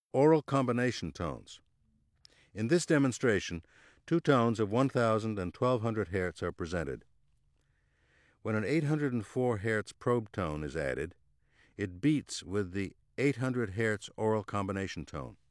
Aural combination tones. In this demonstration, two tones of 1000 and 1200 Hz are presented. When an 804 Hz probe tone is added, it beats with the 800 Hz aural combination tone.